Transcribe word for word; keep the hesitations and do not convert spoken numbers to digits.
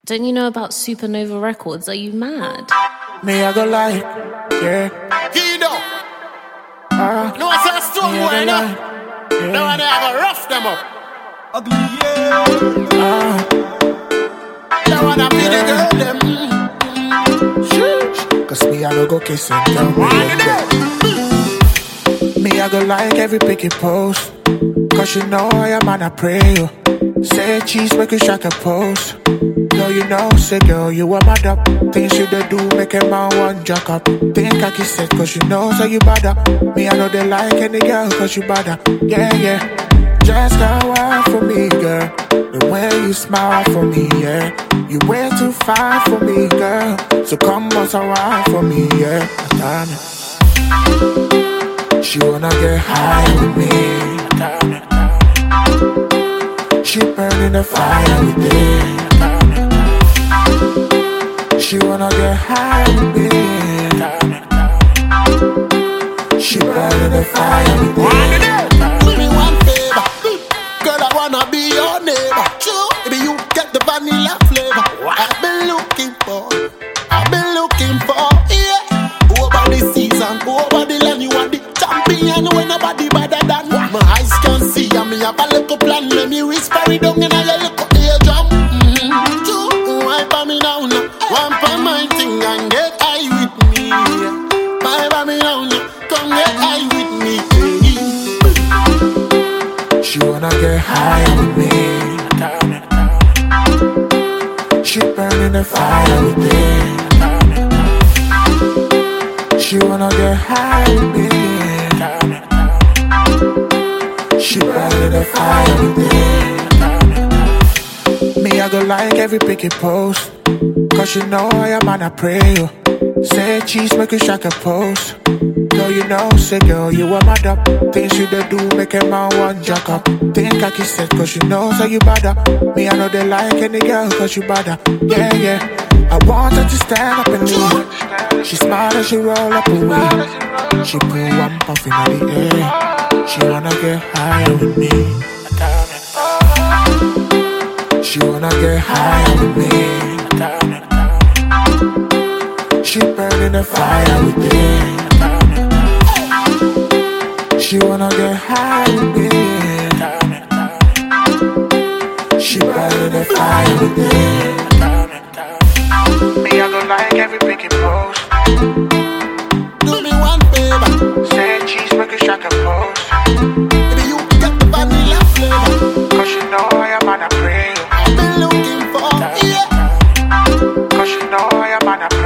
Don't you know about Supernova Records? Are you mad? Me, I go lie, yeah. Kido. Uh, No, I say a stone boy, no. yeah. No, I never rough them up. Ugly, yeah. Uh, Don't wanna be the girl, them. Cause me, I don't go kiss and tell me. One day. Me, I go like every picky post. Cause you know I am on a pray. Oh. Say cheese, make you shot a post. No, you know, say girl, you are mad up. Things you they do, make a man one jack up. Think I kiss it, cause you know, so you bad up. Me, I know they like any girl, cause you bad up. Yeah, yeah. Just got one for me, girl. The way you smile for me, yeah. You way too fine for me, girl. So come once a while for me, yeah. Damn it. She wanna get high with me. Damn it. She burning the fire with me. She wanna get high with me. She burning the fire with me. Do me one favor. Girl, I wanna be your neighbor. True. Maybe you get the vanilla flavor. I've been looking for. I've been looking for. Yeah. Over the season, over the land, you are the champion. When nobody better than my eyes can see. And me have a little plan. Let me whisper it down in a little eardrum. Mm-hmm. True. Wipe on me now, now. Wipe on my thing and get high with me. Wipe on me now, now. Come get high with me. She wanna get high with me. She burning the fire with me. She wanna get high with me. She burning the fire with me. Me, I go like every picky post. Cause you know I am on a pray. Oh. Say cheese, make you shot a post. No, you know, say girl, you are mad up. Things you they do, make a man one jack up. Think I kiss it, cause you know, so you bad up. Me, I know they like any girl, cause you bad up. Yeah, yeah. I want her to stand up and leave. She smile and she roll up with me. She pull one puff in the air. She wanna get higher with me. She wanna get higher with me. She burning the fire with me. She wanna get high with me. She burning the fire with me. Me, I go like every picky post. Do me one favor. Say cheese, make you shot a post. Maybe you get the vanilla flavor. Cause you know I am on a pray. I've been looking for. Yeah. Cause you know I am on a pray.